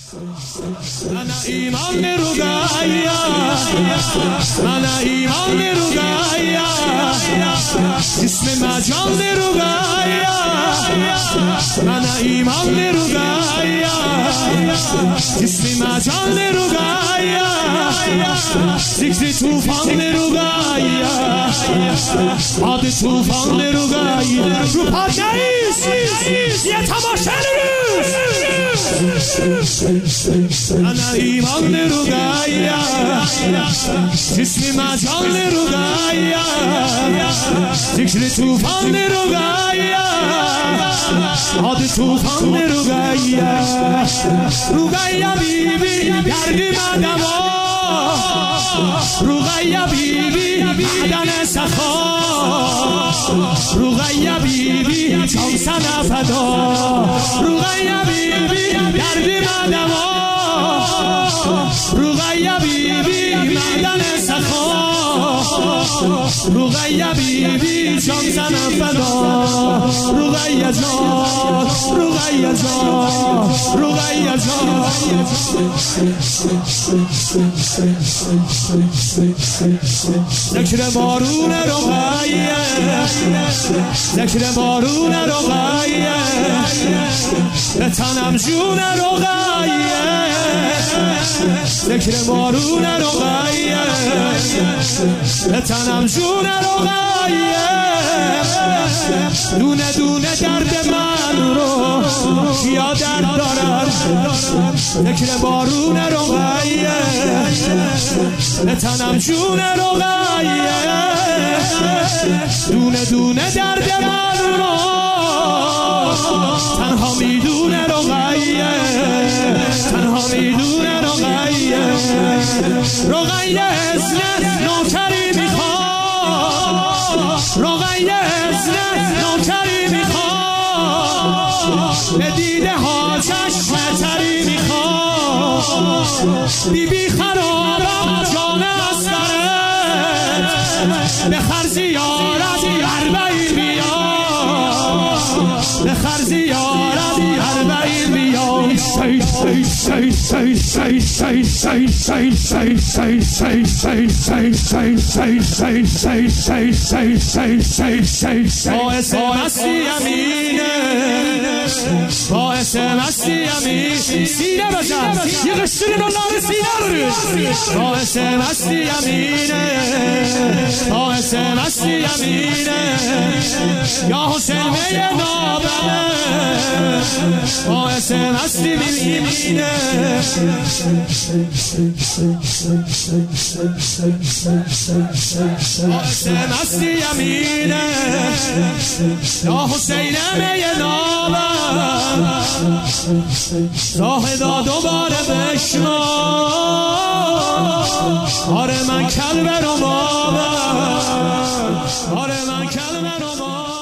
أنا إمام رقية أنا إمام رقية اسم مجال رقية أنا إمام رقية اسم مجال رقية ذكر طوفان رقیه آد طوفان رقیه رو پاد نیست یه تماشا انا ایمان رقیه جسم مجال رقیه ذکر طوفان رقیه آد طوفان رقیه رقیه بیبی دردی مدما رقیه بیبی معدن سخا رقیه بیبی جان سن فدا رقیه بیبی دردی مدما رقیه بیبی معدن سخا رقیه بیبی جان سن فدا رقیه جان رقیه جان رقیه جان ذکر بارون رقیه ذکر بارون رقیه به تنم جون رقیه ذکر بارون رقیه به تنم جون رقیه دونه دونه درد من رو کیا درد دارن ذکر بارون رقیه به تنم جون رقیه دونه دونه درد من رو تنها میدونه رقیه تنها میدونه رقیه رقیه اذن نوکری میخواد رقیه اذن نوکری میخواد به دیده ها چشم تری میخواد بیبی خرابم جان اسکرت به خرزیارت اربعین بیا به خرزیارت اربعین بیا باعث مستی امینه باعث مستی امین سینه بزن یه قشتر دلار سینه رو باعث مستی امینه باعث مستی امینه یا حسین می نابنه باعث مستی میمینه باعث مستی امینه یا حسین می نابنه زاهدا دوباره بشما آره من کلب رو بابا آره من کلب رو بابا